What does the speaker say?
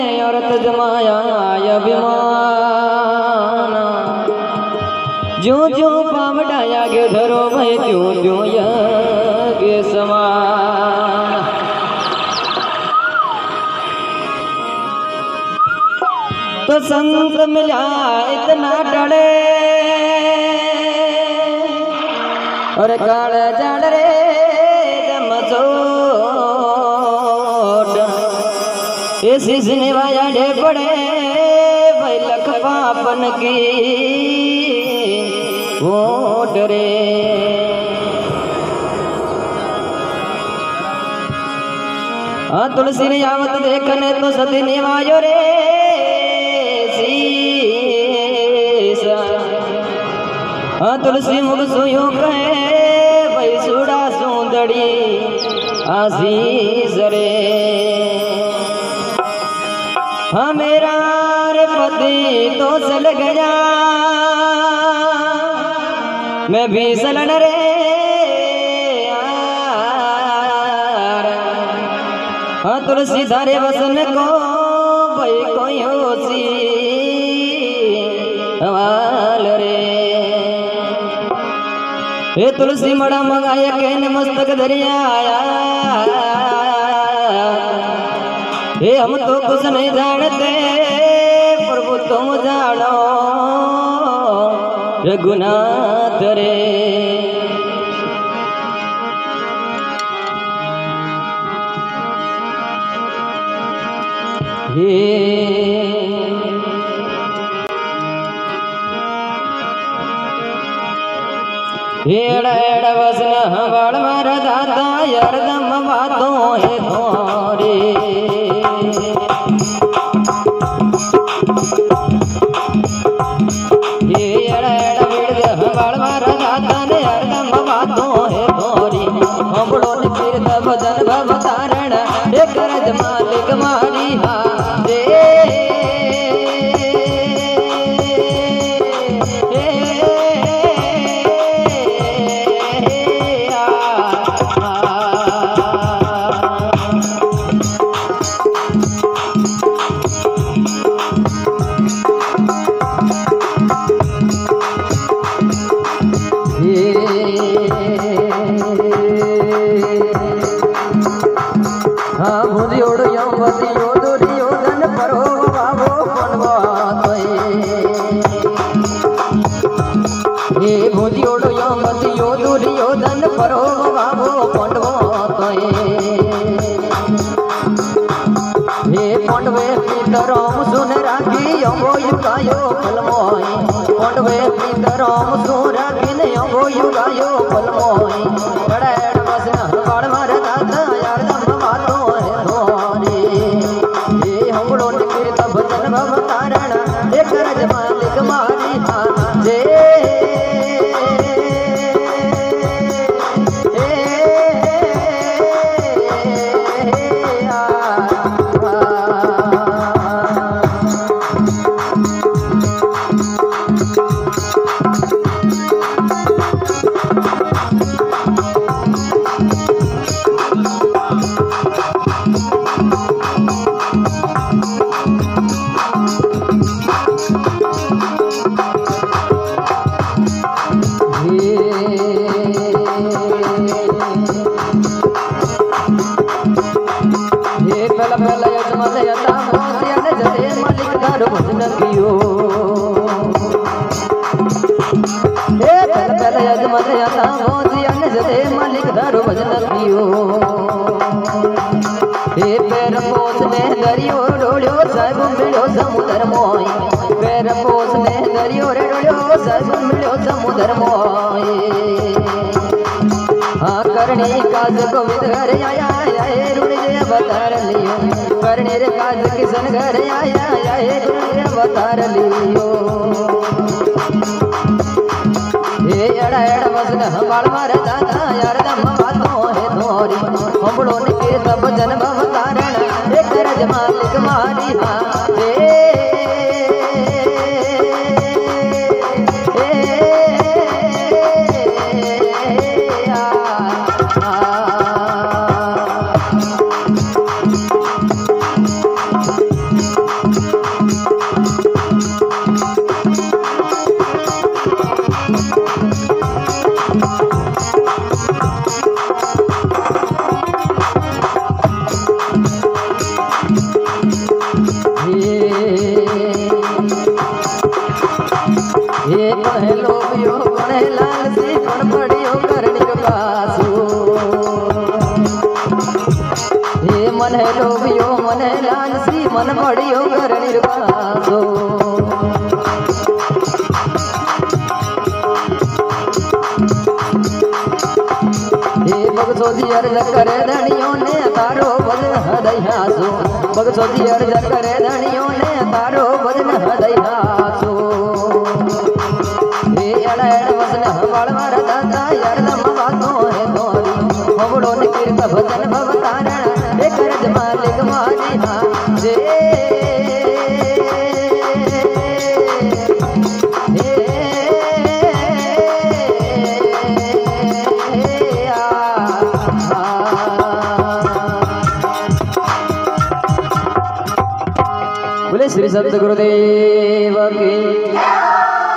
औरत जमाया अभिमान जो जो पावड़ाया गे धरो भाई जो जो गे समान तो संत मिला इतना डरे और काल जड़ रे सिसने वाया डे पड़े भाई लख पापन की वोट रे तुलसी ने आवत देखने तो सती निवायो रे सीसा तुलसी मुख सुयो कहे भाई सुड़ा सुंदड़ी आशीष रे हाँ मेरा रे पति तो चल गया मैं भी चलन रे हाँ तुलसी धारे वसन को भाई कोई होसी हवाल रे हे तुलसी मड़ा मंगाया कहने मस्तक दरिया हे हम तो कुछ नहीं जानते प्रभु तुम जानो रघुनाथ रे एड़ वसन हवाड़ मार दादा यरदम बातों है थोड़ी भजन भवतारण एक रज मालिक मारी राम सुन राखी अम्बो युगायो फलमोई कोंडवे राम सुन राखी ने अम्बो युगायो फलमोई बड़ा बसना बाड़ मारे दादा यार दम बातो है धोरी ये हमड़ो निकिर तब भजन भवतारण एक रज मालिक मारी जे मालिक दारो भजन कियो हे पैर पोस ने दरियो डोलियो साहिब मिलो समुद्र मोई पैर पोस ने दरियो रे डोलियो साहिब मिलो समुद्र मोई हाँ करने काज गोविंद घर आया हे रुण जय अवतार लियो करने रे काज किशन घर आया हे रुण जय अवतार लियो हे एड़ा एड़ा वसन हमार मारे दादा यार दम बातों है धोरी हमड़ो निके तब जन भवतारण एक रज मालिक मारी मन पड़ियो कर निर्वासो बगसोदी अर्ज करे धनियों ने तारो भजन हृदयासो बगसोदी अर्ज करे धनियों ने तारो भजन हृदयासो हे अड़ अड़ वसन हवाल मार दाता यार दम बातों है तोरी मोगड़ो ने कीर्त भजन भवतारण एक रज मालिक मारी ना जे श्री संत गुरुदेव की